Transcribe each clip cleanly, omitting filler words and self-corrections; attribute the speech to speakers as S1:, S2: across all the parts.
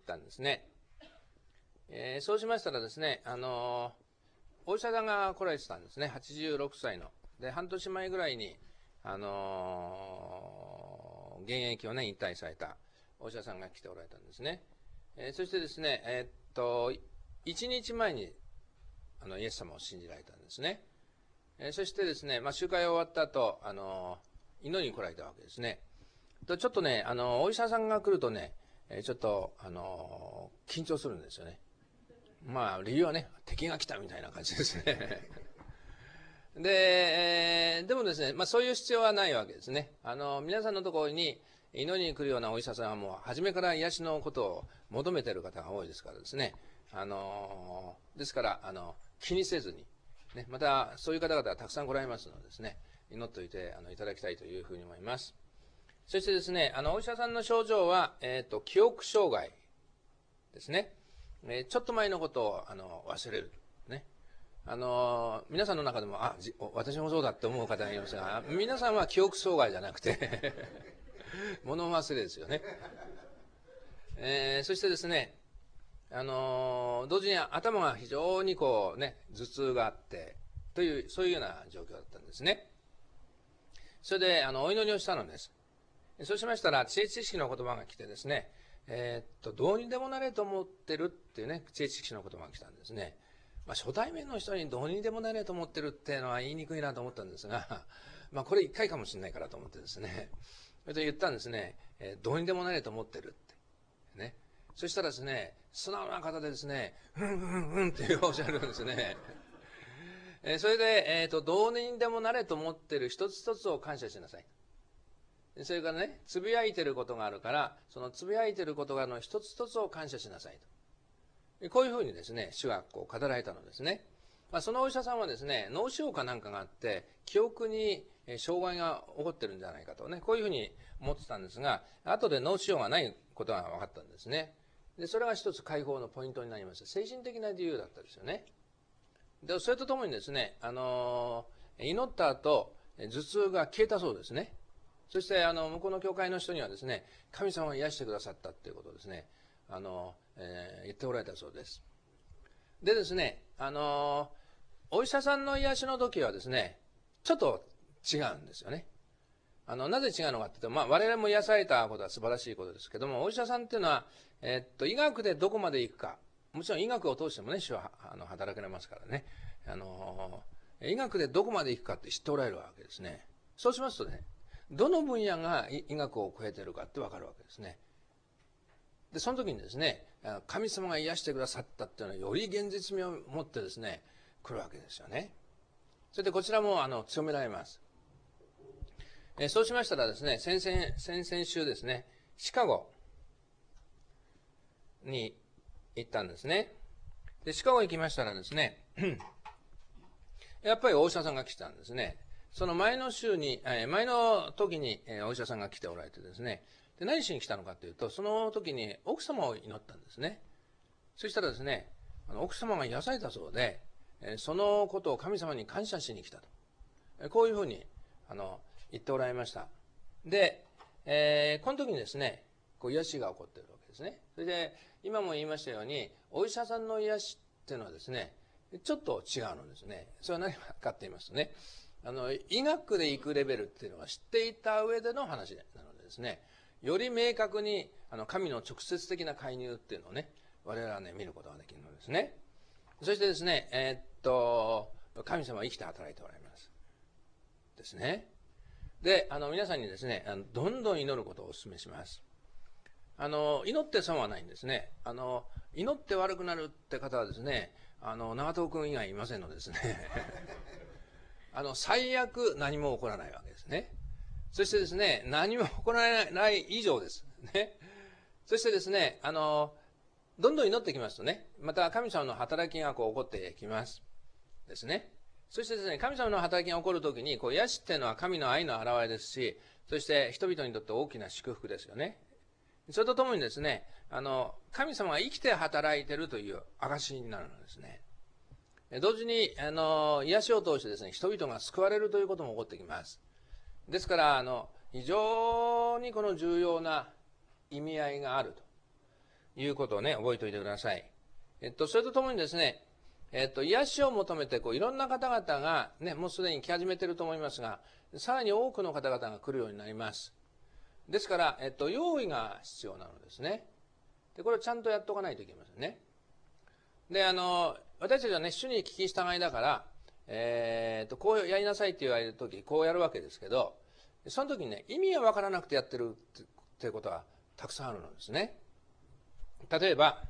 S1: ったんですね。そうしましたらですね、お医者さんが来られてたんですね。86歳の。で、半年前ぐらいに、現役をね、引退されたお医者さんが来ておられたんですね。そしてですね、1日前に、イエス様を信じられたんですね。そしてですね、集会終わった後、祈りに来られたわけですね。ちょっとね、お医者さんが来るとね、ちょっと、緊張するんですよね。理由はね、敵が来たみたいな感じですね。でもですね、そういう必要はないわけですね。皆さんのところに祈りに来るようなお医者さんはもう初めから癒しのことを求めている方が多いですからですね。ですから、気にせずに、ね、またそういう方々がたくさん来られますのでですね、祈っておいていただきたいというふうに思います。そしてですね、お医者さんの症状は、記憶障害ですね。ちょっと前のことを忘れる。ね。皆さんの中でも、私もそうだって思う方がいますが、皆さんは記憶障害じゃなくて、物忘れですよね。そしてですね、同時に頭が非常に頭痛があって、という、そういうような状況だったんですね。それで、お祈りをしたのです。そうしましたら、知恵知識の言葉が来てですね、どうにでもなれと思ってるっていうね、知恵知識の言葉が来たんですね。初対面の人にどうにでもなれと思ってるっていうのは言いにくいなと思ったんですが、これ一回かもしれないからと思ってですね、それで言ったんですね、どうにでもなれと思ってるって。ね。そしたらですね、素直な方でですね、っておっしゃるんですね。それで、どうにでもなれと思ってる一つ一つを感謝しなさい。それからね、つぶやいてることがあるから、そのつぶやいてることが一つ一つを感謝しなさいと。こういうふうにですね、主が語られたのですね。そのお医者さんはですね、脳腫瘍かなんかがあって、記憶に障害が起こってるんじゃないかとね、こういうふうに思ってたんですが、後で脳腫瘍がないことが分かったんですね。で、それが一つ解放のポイントになりました。精神的な理由だったですよね。で、それとともにですね、祈った後、頭痛が消えたそうですね。そして、向こうの教会の人にはですね、神様が癒してくださったっていうことをですね、言っておられたそうです。でですね、お医者さんの癒しの時はですね、ちょっと違うんですよね。なぜ違うのかっていうと、我々も癒されたことは素晴らしいことですけども、お医者さんっていうのは、医学でどこまで行くか、もちろん医学を通してもね、主は働かれますからね、医学でどこまで行くかって知っておられるわけですね。そうしますとね、どの分野が医学を超えているかって分かるわけですね。で、その時にですね、神様が癒してくださったっていうのはより現実味を持ってですね、来るわけですよね。それでこちらも強められます。そうしましたらですね、先々週ですね、シカゴに行ったんですね。で、シカゴ行きましたらですね、やっぱりお医者さんが来たんですね。その前の週に、前の時にお医者さんが来ておられてですね、で何しに来たのかというと、その時に奥様を祈ったんですね。そしたらですね、奥様が癒されたそうで、そのことを神様に感謝しに来たと。こういうふうに言っておられました。で、この時にですね、癒しが起こっているわけですね。それで、今も言いましたように、お医者さんの癒しっていうのはですね、ちょっと違うのですね。それは何かって言いますとね、医学で行くレベルっていうのは知っていた上での話なのでですね、より明確に神の直接的な介入っていうのをね、我々はね、見ることができるのですね。そしてですね、神様は生きて働いておられます。ですね。で、皆さんにですね、どんどん祈ることをお勧めします。祈って損はないんですね。祈って悪くなるって方はですね、長藤君以外いませんのでですね。最悪何も起こらないわけですね。そしてですね、何も起こらない以上です。ね。そしてですね、どんどん祈ってきますとね、また神様の働きが起こってきます。ですね。そしてですね、神様の働きが起こるときに、癒しっていうのは神の愛の表れですし、そして人々にとって大きな祝福ですよね。それとともにですね、神様が生きて働いているという証になるのですね。同時に、癒しを通してですね、人々が救われるということも起こってきます。ですから、非常にこの重要な意味合いがあるということをね、覚えておいてください。それとともにですね、癒しを求めて、いろんな方々がね、もうすでに来始めていると思いますが、さらに多くの方々が来るようになります。ですから、用意が必要なのですね。で、これをちゃんとやっておかないといけませんね。で、私たちはね、主に聞き従いだから、こうやりなさいって言われるとき、こうやるわけですけど、その時にね、意味がわからなくてやってるっていうことはたくさんあるのですね。例えば、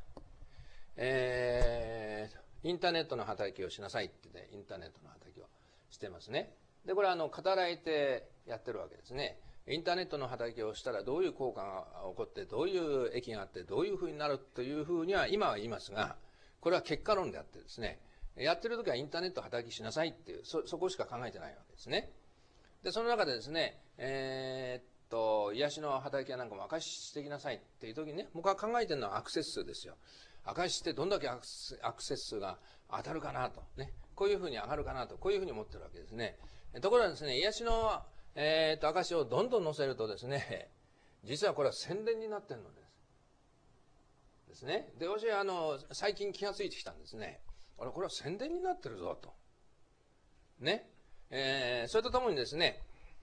S1: インターネットの働きをしなさいってね、インターネットの働きをしてますね。で、これは働いてやってるわけですね。インターネットの働きをしたらどういう効果が起こって、どういう益があって、どういうふうになるというふうには今は言いますが、これは結果論であってですね、やってる時はインターネット働きしなさいっていう、そこしか考えてないわけですね。で、その中でですね、癒しの働きはなんかも証ししてきなさいっていう時にね、僕は考えてるのはアクセス数ですよ。証ししてどんだけアクセス数が当たるかなと、ね、こういうふうに上がるかなと、こういうふうに思ってるわけですね。ところがですね、癒しの、証しをどんどん載せるとですね、実はこれは宣伝になってるのです。ですね。で、私は最近気がついてきたんですね。これは宣伝になってるぞと。ね。それとともにですね、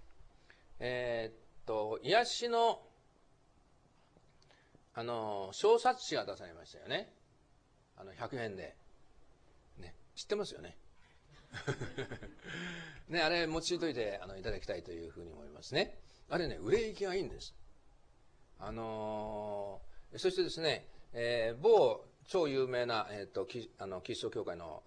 S1: 癒しの、小冊子が出されましたよね。100円で。ね。知ってますよね。ね、あれ、用いといて、いただきたいというふうに思いますね。あれね、売れ行きがいいんです。そしてですね、某超有名な、キリスト教会の、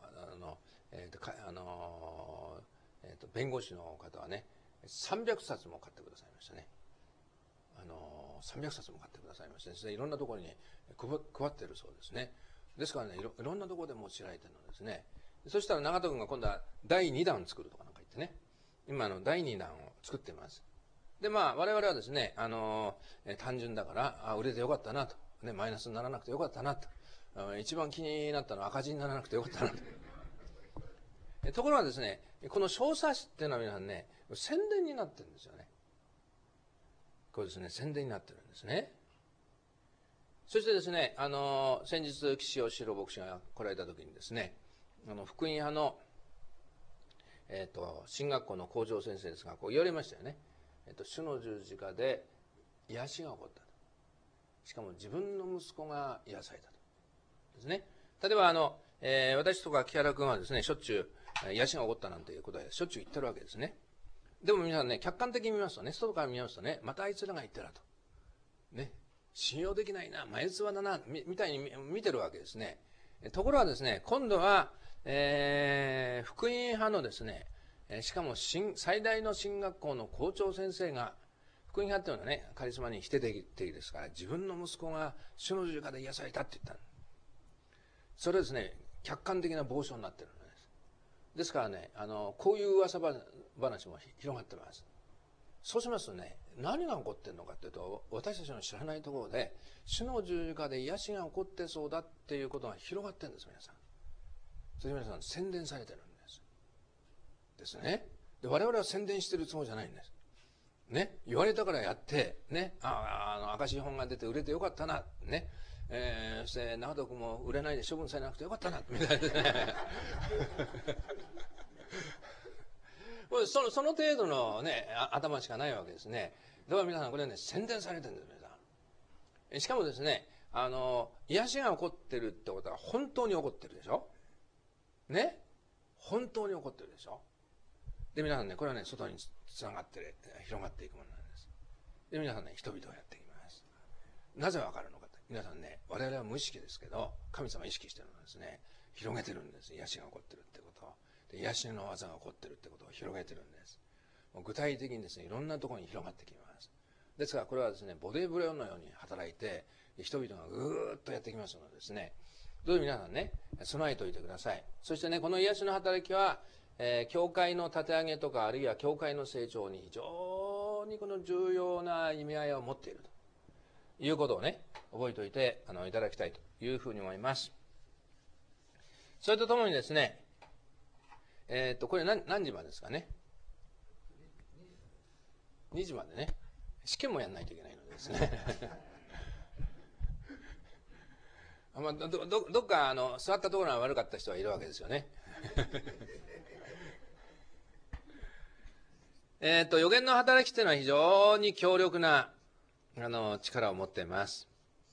S1: 弁護士の方はね、300冊も買ってくださいましたね。300冊も買ってくださいましてですね、いろんなところに配っているそうですね。ですからね、いろんなところで用いられているのですね。そしたら長門君が今度は第2弾作るとかなんか言ってね、今第2弾を作っています。で、我々はですね、単純だから、売れてよかったなと、ね、マイナスにならなくてよかったなと、一番気になったのは赤字にならなくてよかったなと。ところがですね、この小冊子っていうのは皆さんね、宣伝になってるんですよね。これですね、宣伝になってるんですね。そしてですね、先日、岸義郎牧師が来られた時にですね、福音派の、進学校の校長先生ですが、こう言われましたよね。主の十字架で癒しが起こったと。しかも自分の息子が癒されたと。ですね。例えば私とか木原君はですね、しょっちゅう癒しが起こったなんていうことはしょっちゅう言ってるわけですね。でも皆さんね、客観的に見ますとね、外から見ますとね、またあいつらが言ってると。ね。信用できないな、眉唾だな、みたいに見てるわけですね。ところがですね、今度は、福音派のですね、しかも最大の進学校の校長先生が、福音派っていうのはね、カリスマに否定的ですから、自分の息子が主の十字架で癒されたって言った。それですね、客観的な傍証になってるんです。ですからね、こういう噂話も広がってます。そうしますとね、何が起こってるのかというと、私たちの知らないところで、主の十字架で癒しが起こってそうだっていうことが広がってるんです、皆さん。それで皆さん、宣伝されてるんです。ですね。で、我々は宣伝してるつもりじゃないんです。ね。言われたからやって、ね。赤字本が出て売れてよかったな。ね。そして長門君も売れないで処分されなくてよかったな。みたいなね。その程度のね、頭しかないわけですね。だから皆さん、これね、宣伝されてるんです、皆さん。しかもですね、癒しが起こってるってことは本当に起こってるでしょ。ね。本当に起こってるでしょ。で、皆さんね、これはね、外につながって広がっていくものなんです。で、皆さんね、人々がやっていきます。なぜわかるのかと。皆さんね、我々は無意識ですけど、神様は意識してるのですね、広げてるんです。癒しが起こってるってことを。で、癒しの技が起こってるってことを広げてるんです。もう具体的にですね、いろんなところに広がってきます。ですから、これはですね、ボディブレオンのように働いて、人々がぐーっとやってきますのでですね、どうぞ皆さんね、備えておいてください。そしてね、この癒しの働きは、教会の立て上げとか、あるいは教会の成長に非常にこの重要な意味合いを持っているということをね、覚えておいていただきたいというふうに思います。それとともにですね、これ何時までですかね。2時までね、試験もやんないといけないのでですね。 まあ、どっか座ったところが悪かった人はいるわけですよね。予言の働きというのは非常に強力な力を持っています。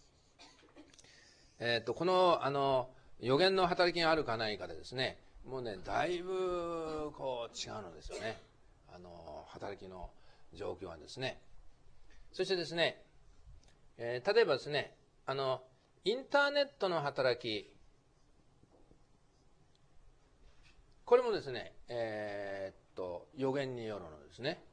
S1: この予言の働きがあるかないかでですね、もうね、だいぶこう違うのですよね。働きの状況はですね。そしてですね、例えばですね、インターネットの働き、これもですね、予言によるのですね。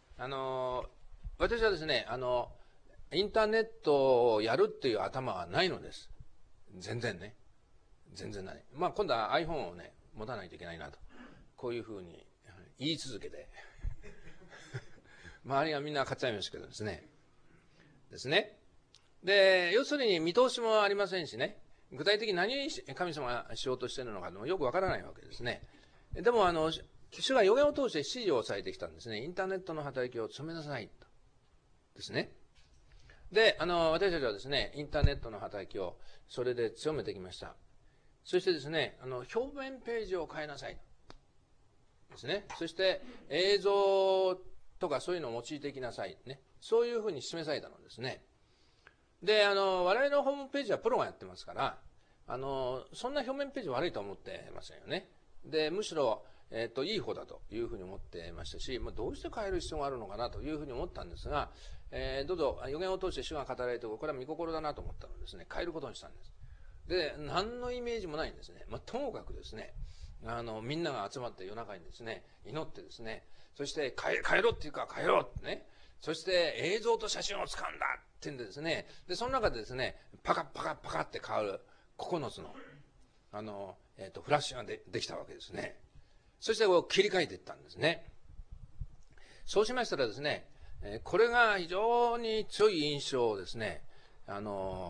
S1: 私はですね、インターネットをやるっていう頭はないのです。全然ね。全然ない。まあ今度は iPhone をね、持たないといけないなと。こういうふうに言い続けて。周りがみんな買っちゃいましたけどですね。ですね。で、要するに見通しもありませんしね。具体的に何を神様がしようとしているのかもよくわからないわけですね。でも主が予言を通して指示をされてきたんですね。インターネットの働きを強めなさいと。ですね。で、私たちはですね、インターネットの働きをそれで強めてきました。そしてですね、表面ページを変えなさい。ですね。そして映像とかそういうのを用いてきなさい。ね。そういうふうに示されたのですね。で、我々のホームページはプロがやってますから、そんな表面ページ悪いと思ってませんよね。で、むしろ、いい方だというふうに思ってましたし、どうして変える必要があるのかなというふうに思ったんですが、どうぞ予言を通して主が語られて、これは御心だなと思ったのでですね、変えることにしたんです。で、何のイメージもないんですね。ともかくですね、みんなが集まって夜中にですね、祈ってですね、そして変えろっていうか変えろってね、そして映像と写真を使うんだってんでですね、で、その中でですね、パカッパカッパカッって変わる9つの、フラッシュができたわけですね。そしてこう切り替えていったんですね。そうしましたらですね、これが非常に強い印象をですね、与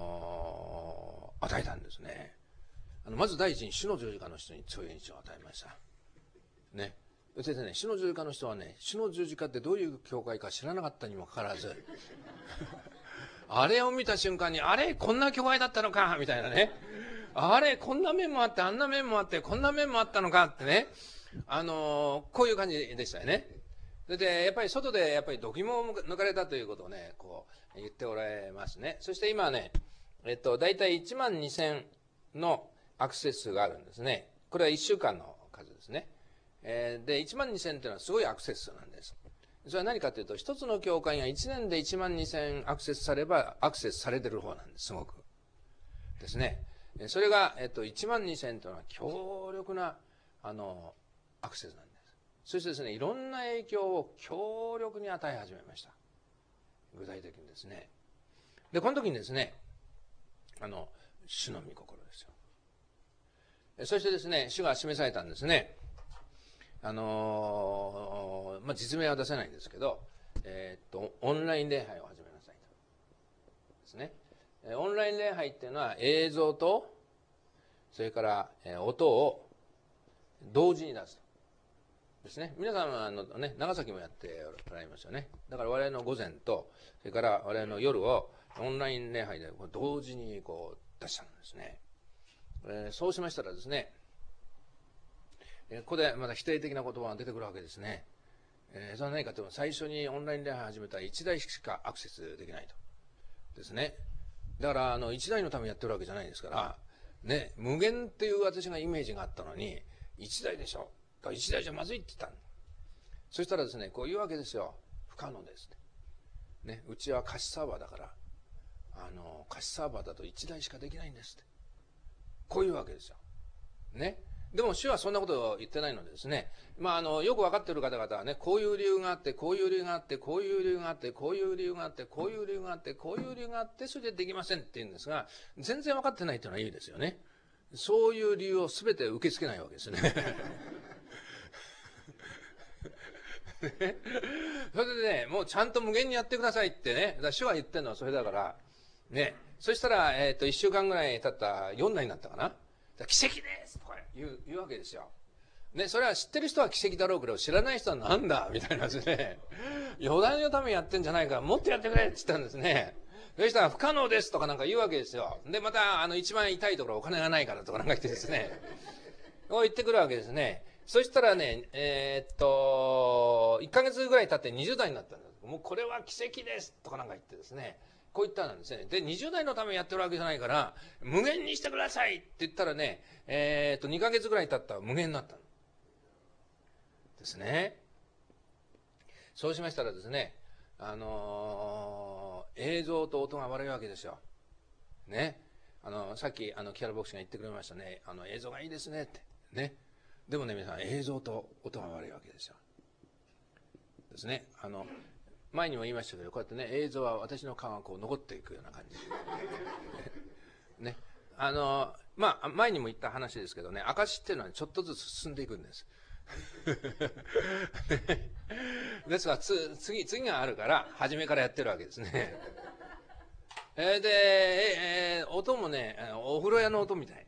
S1: えたんですね。まず第一に主の十字架の人に強い印象を与えました。ね。そしてね、主の十字架の人はね、主の十字架ってどういう教会か知らなかったにもかかわらず、あれを見た瞬間に、あれこんな教会だったのかみたいなね。あれこんな面もあって、あんな面もあって、こんな面もあったのかってね。こういう感じでしたよね。で、やっぱり外でやっぱり度肝を抜かれたということをね、こう言っておられますね。そして今はね、だいたい12000のアクセス数があるんですね。これは1週間の数ですね。で、12000というのはすごいアクセス数なんです。それは何かというと、一つの教会が1年で12000アクセスされば、アクセスされてる方なんです、すごく。ですね。それが、12000というのは強力な、アクセスなんです。そしてですね、いろんな影響を強力に与え始めました。具体的にですね。で、この時にですね、主の御心ですよ。そしてですね、主が示されたんですね。実名は出せないんですけど、オンライン礼拝を始めなさいと。ですね。オンライン礼拝っていうのは映像と、それから、音を同時に出すと。ですね。皆さんはね、長崎もやっておられますよね。だから我々の午前と、それから我々の夜をオンライン礼拝で同時にこう出したんですね。そうしましたらですね、ここでまた否定的な言葉が出てくるわけですね。それは何かというと、最初にオンライン礼拝を始めたら1台しかアクセスできないと。ですね。だから1台のためにやってるわけじゃないですから、ね、無限っていう私がイメージがあったのに、1台でしょ。だから1台じゃまずいって言ったの。そしたらですね、こう言うわけですよ。不可能ですって。ね、うちは貸しサーバーだから、貸しサーバーだと1台しかできないんですって。こういうわけですよ。ね。でも主はそんなことを言ってないのでですね、よく分かっている方々はね、こういう理由があって、こういう理由があって、こういう理由があって、こういう理由があって、こういう理由があって、こういう理由があって、それでできませんって言うんですが、全然分かってないというのはいいですよね。そういう理由を全て受け付けないわけですね。それでね、もうちゃんと無限にやってくださいってね、主が言ってるのはそれだから、ね、そしたら、1週間ぐらい経った4台になったかな。奇跡ですとか言うわけですよ。ね、それは知ってる人は奇跡だろうけど、知らない人はなんだみたいなですね。余談のためにやってんじゃないから、もっとやってくれって言ったんですね。 そしたら不可能ですとかなんか言うわけですよ。で、また、一番痛いところお金がないからとかなんか言ってですね、こう言ってくるわけですね。そしたらね、1ヶ月ぐらい経って20代になったんです。もうこれは奇跡ですとかなんか言ってですね、こう言ったんですね。で、20代のためにやってるわけじゃないから、無限にしてくださいって言ったらね、2ヶ月ぐらい経ったら無限になったんですね。そうしましたらですね、映像と音が悪いわけですよ。ね。さっき、木原牧師が言ってくれましたね。映像がいいですねって。ね。でもね、皆さん、映像と音が悪いわけですよ。ですね。前にも言いましたけど、こうやってね、映像は私の顔がこう残っていくような感じ。ね。前にも言った話ですけどね、証っていうのはちょっとずつ進んでいくんです。ですから、次があるから、初めからやってるわけですね。で、音もね、お風呂屋の音みたい。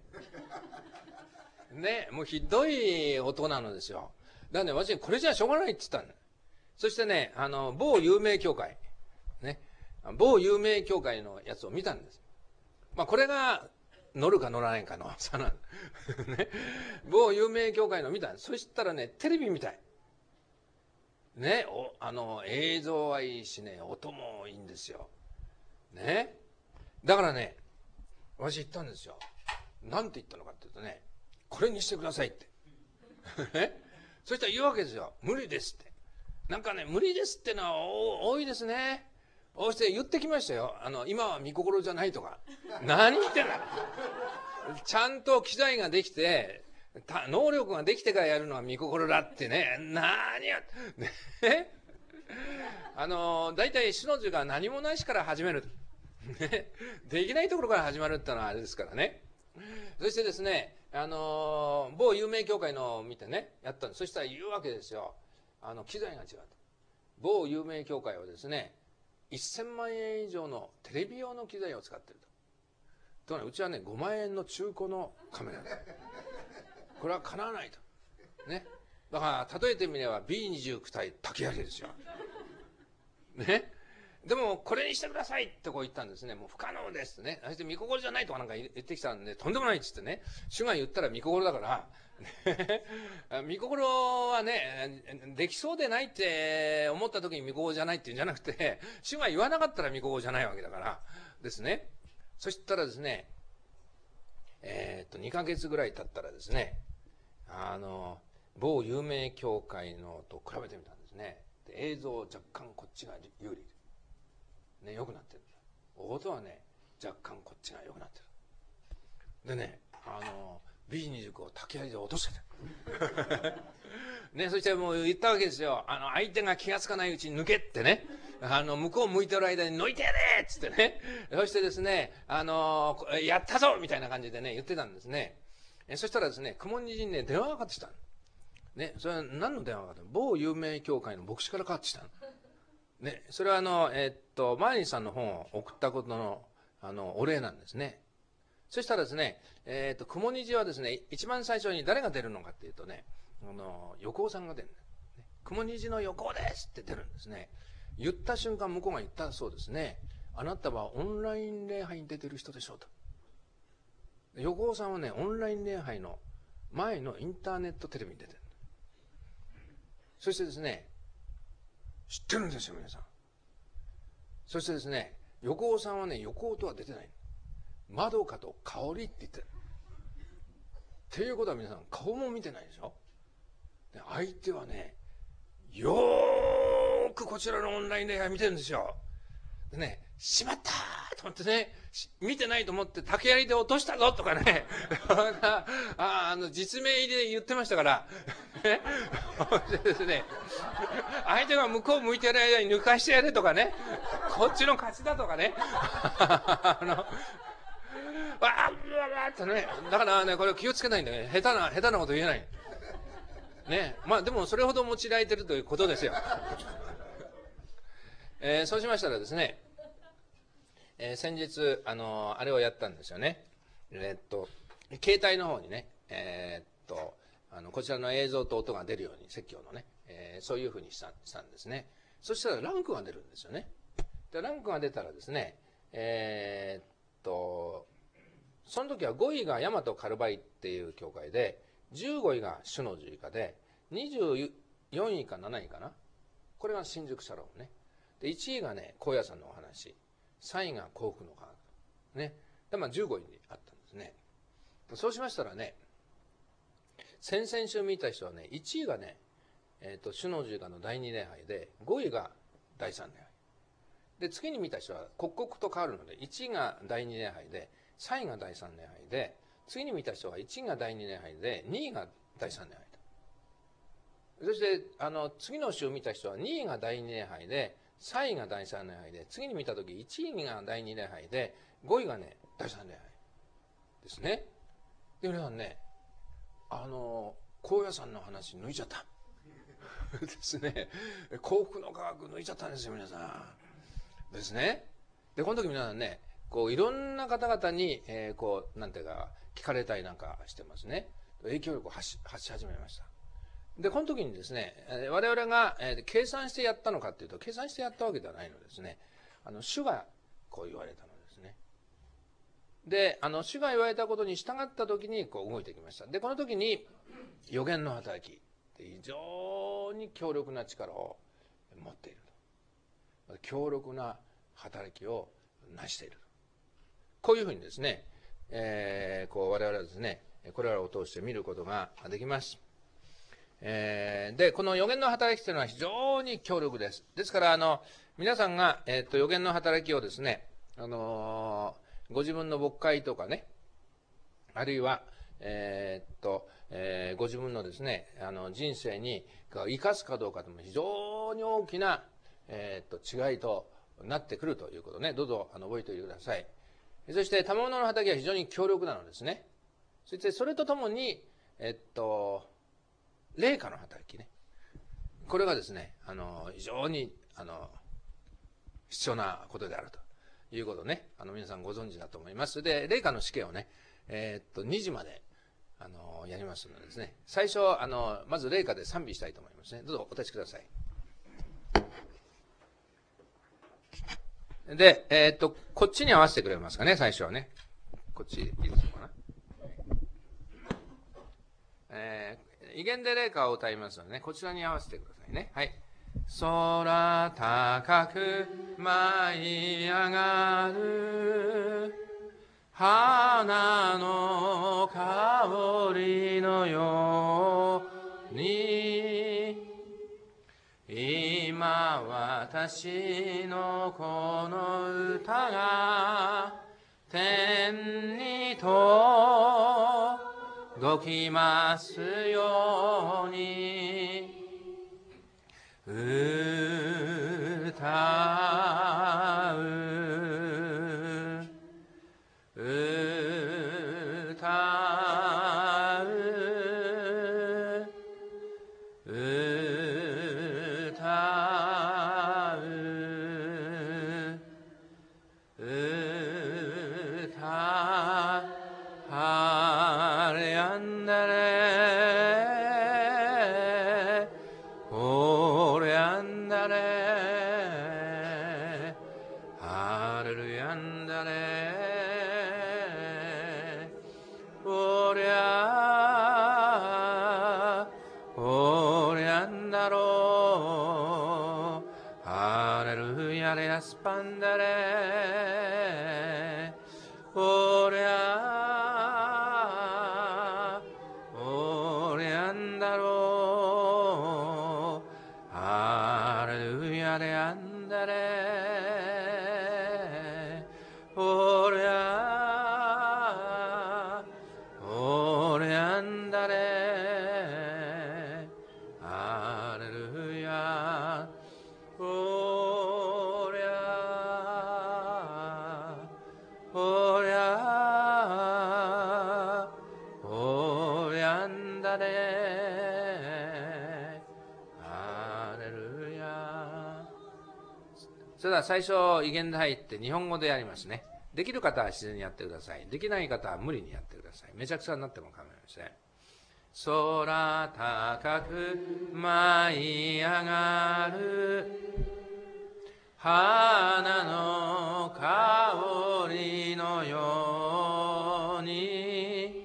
S1: ね、もうひどい音なのですよ。だからね、私、これじゃしょうがないって言ったんだ。そしてね、某有名教会、ね、某有名教会のやつを見たんです。まあ、これが乗るか乗らないかの差なんね。某有名教会の見たんです。そしたらね、テレビみたい。ね、映像はいいしね、音もいいんですよ。ね。だからね、私言ったんですよ。なんて言ったのかって言うとね、これにしてくださいって。そしたら言うわけですよ。無理ですって。なんかね、無理ですってのは多いですね。そして言ってきましたよ。今は見心じゃないとか。何言ってんだ。ちゃんと機材ができて、能力ができてからやるのが見心だってね。何や、ね。大体、主の字が何もないしから始める。ね。できないところから始まるってのはあれですからね。そしてですね、某有名教会のを見てね、やったんです。そしたら言うわけですよ。機材が違うと。某有名教会はですね、1000万円以上のテレビ用の機材を使っていると。うちはね、5万円の中古のカメラです。これはかなわないと。ね。だから、例えてみれば B29 対竹槍ですよ。ね。でも、これにしてくださいってこう言ったんですね。もう不可能ですってね。そして見心じゃないとかなんか言ってきたんで、とんでもないっつってね。主が言ったら見心だから、見心はね、できそうでないって思った時に見心じゃないっていうんじゃなくて、主が言わなかったら見心じゃないわけだからですね。そしたらですね、2ヶ月ぐらい経ったらですね、某有名教会のと比べてみたんですね。で映像若干こっちが有利。ね、良くなってる。音はね、若干こっちが良くなってる。でね、B29 を竹槍で落としてた。ね、そしてもう言ったわけですよ。相手が気がつかないうちに抜けってね。向こう向いてる間に抜いてやれっつってね。そしてですね、やったぞみたいな感じでね、言ってたんですね。そしたらですね、雲虹にね、電話がかかってきた。ね、それは何の電話がかかったの？某有名教会の牧師からかかってきたの。ね、それはマーリンさんの本を送ったことの、お礼なんですね。そしたらですね、雲虹はですね、一番最初に誰が出るのかっていうとね、横尾さんが出る。雲虹の横尾ですって出るんですね。言った瞬間、向こうが言ったそうですね。あなたはオンライン礼拝に出てる人でしょうと。横尾さんはね、オンライン礼拝の前のインターネットテレビに出てる。そしてですね、知ってるんですよ、皆さん。そしてですね、横尾さんはね、横尾とは出てない。まどかと香りって言ってる。っていうことは皆さん、顔も見てないでしょ。で相手はね、よーくこちらのオンライン礼拝見てるんですよ。でね、しまったーと思ってね、見てないと思って竹槍で落としたぞとかね、実名入りで言ってましたから、ね、ですね、相手が向こう向いてる間に抜かしてやれとかね、こっちの勝ちだとかね、わーっとね、だからね、これ気をつけないんだよね。下手なこと言えない。ね、まあでもそれほど用いられてるということですよ。そうしましたらですね、先日、あれをやったんですよね。携帯の方にね、こちらの映像と音が出るように、説教のね、そういうふうにしたんですね。そしたらランクが出るんですよね。でランクが出たらですね、 その時は5位が大和カルバイっていう教会で、15位が主の十字架で、24位か7位かな。これが新宿シャロームね。で、1位がね、高野山のお話。3位が幸福の科学。ね。で、15位にあったんですね。そうしましたらね、先々週見た人はね、1位がね、主の十字架の第2礼拝で、5位が第3礼拝。で、次に見た人は刻々と変わるので、1位が第2礼拝で、3位が第3礼拝で、次に見た人は1位が第2礼拝で、2位が第3礼拝と。そして、次の週見た人は2位が第2礼拝で、3位が第3礼拝で、次に見たとき1位が第2礼拝で、5位がね、第3礼拝ですね。で、皆さんね、高野山の話抜いちゃった。ですね。幸福の科学抜いちゃったんですよ、皆さん。ですね。で、この時皆さんね、いろんな方々に、なんていうか、聞かれたりなんかしてますね。影響力を発し始めました。で、この時にですね、我々が、計算してやったのかっていうと、計算してやったわけではないのですね。主がこう言われたのですね。で、主が言われたことに従った時に動いてきました。で、この時に予言の働き、非常に強力な力を持っていると。強力な働きを成していると。こういうふうにですね、我々はですね、これらを通して見ることができます。で、この予言の働きというのは非常に強力です。ですから、皆さんが、予言の働きをですね、ご自分の牧会とかね、あるいは、ご自分のですね、人生に生かすかどうかというのも非常に大きな、違いとなってくるということね、どうぞ覚えておいてください。そして、賜物の働きは非常に強力なのですね。そして、それとともに、霊下の働きね。これがですね、非常に、必要なことであるということをね、皆さんご存知だと思います。で、霊下の試験をね、2時まで、やりますのでですね、最初、まず霊下で賛美したいと思いますね。どうぞお立ちください。で、こっちに合わせてくれますかね、最初はね。こっちいいですかな。威厳で霊歌を歌いますのでね、こちらに合わせてくださいね。はい。空高く舞い上がる花の香りのように、今私のこの歌が天に届きますように、歌うハレアンダレオレアンダレハレルヤンダレオレアンダロハレルヤレアスパンダレオレアンダロハレルヤレアンダレオレアンダレハレルヤオレアンダレハレルヤ。それでは最初威厳で入って日本語でやりますね。できる方は自然にやってください。できない方は無理にやってください。めちゃくちゃになっても構いません。空高く舞い上がる花の香りのように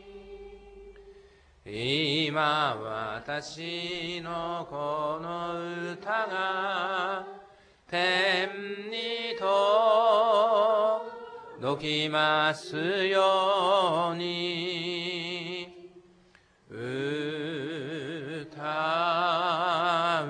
S1: 今私のこの歌が天に届きますように歌う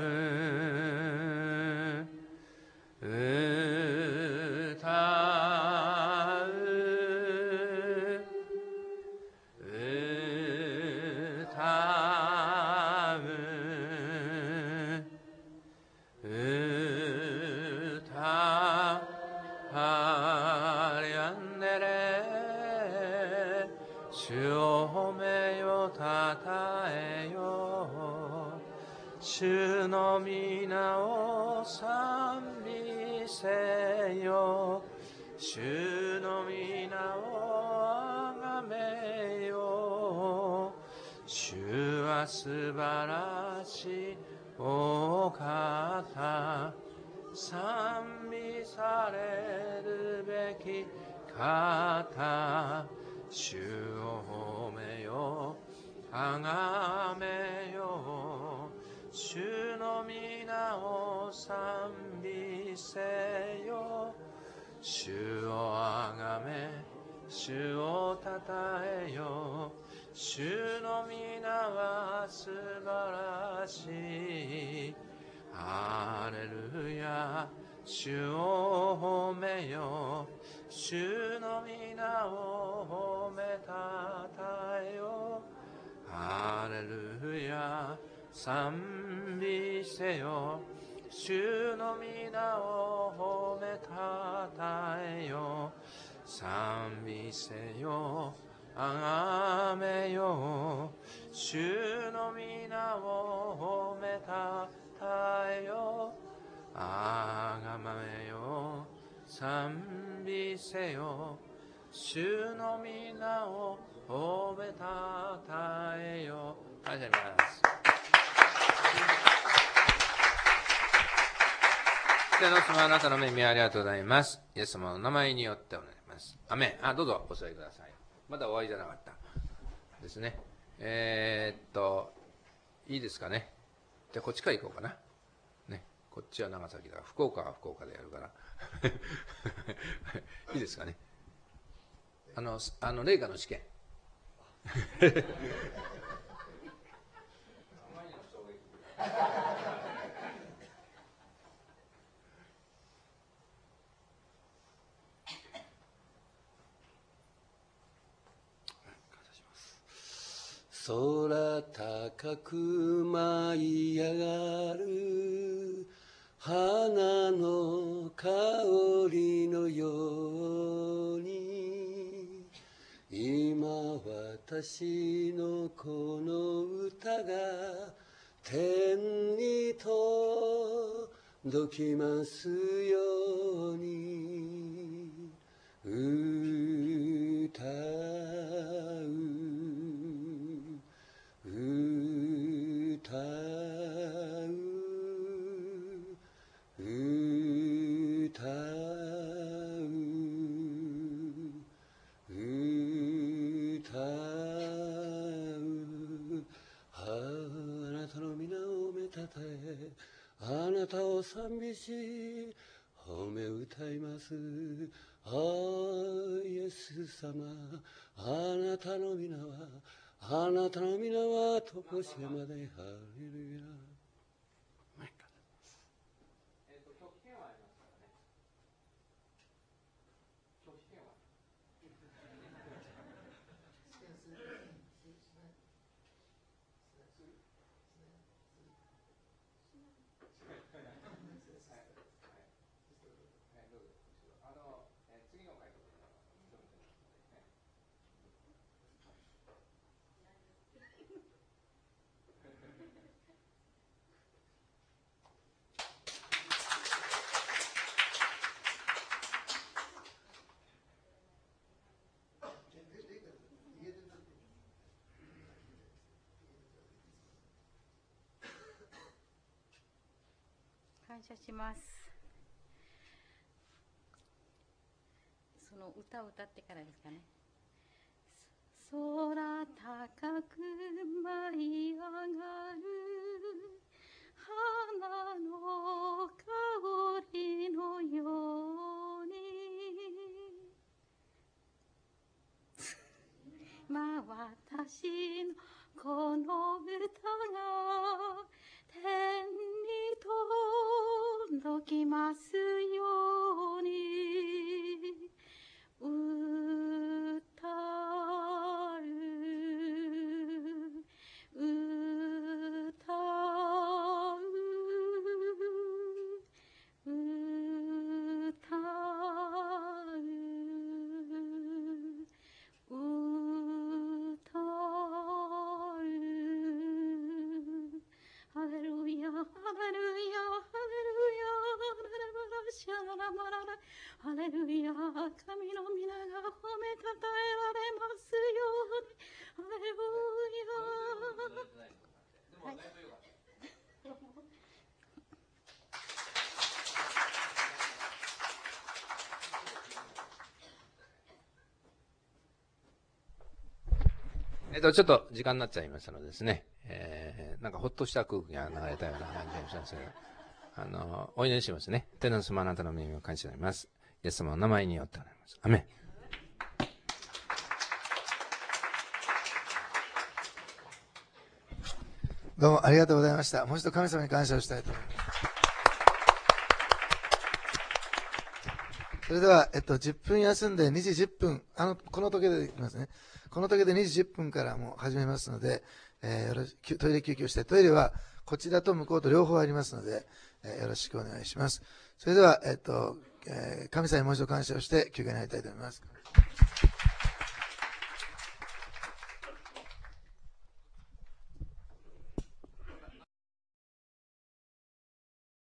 S1: ハリアンデレ主を褒めよたたえよ主の皆を賛美せよ主の皆をあがめよ主は素晴らしいお方賛美されるべき方主を褒めよあがめよ主の皆を賛美せよ主をあがめ主をたたえよ主の皆は素晴らしいハレルヤ主を褒めよ主の皆を褒めたたえよハレルヤ賛美せよ主の皆を褒めたたえよ賛美せよあがめよ主の皆を褒めたたえよあがめよ賛美せよ主の皆を褒めたたえよ感謝します天の様あなたの恵みありがとうございますイエス様の名前によってお願いしますアメンどうぞお座りくださいまだ終わりじゃなかったですねいいですかねじゃあこっちから行こうかなねこっちは長崎だ福岡は福岡でやるからいいですかね霊下の試験
S2: 空高く舞い上がる花の香りのように今私のこの歌が天に届きますように歌うあなたの皆をめたたえあなたを賛美し褒め歌いますああイエス様あなたの皆はあなたの皆はとこしえまでハレルヤ
S3: 感謝します。 歌を歌ってからですかね。空高く舞い上がる花の香りのように私のこの歌が天に届きますように歌ハレルヤ、神の皆が褒めたたえられますように。ハレルヤ。はい。
S1: ちょっと時間になっちゃいましたのでですね、なんかほっとした空気が流れたような感じがしますが、お祈りしますね。天の様、あなたの恵みを感謝します。イエス様の名前によっておられます。アメン。
S4: どうもありがとうございました。もう一度神様に感謝をしたいと思います。それでは、10分休んで2時10分、この時計でいきますね。この時計で2時10分からもう始めますので、トイレ休憩をして、トイレはこちらと向こうと両方ありますので、よろしくお願いします。それでは、神様にもう一度感謝をして休憩に入りたいと思います。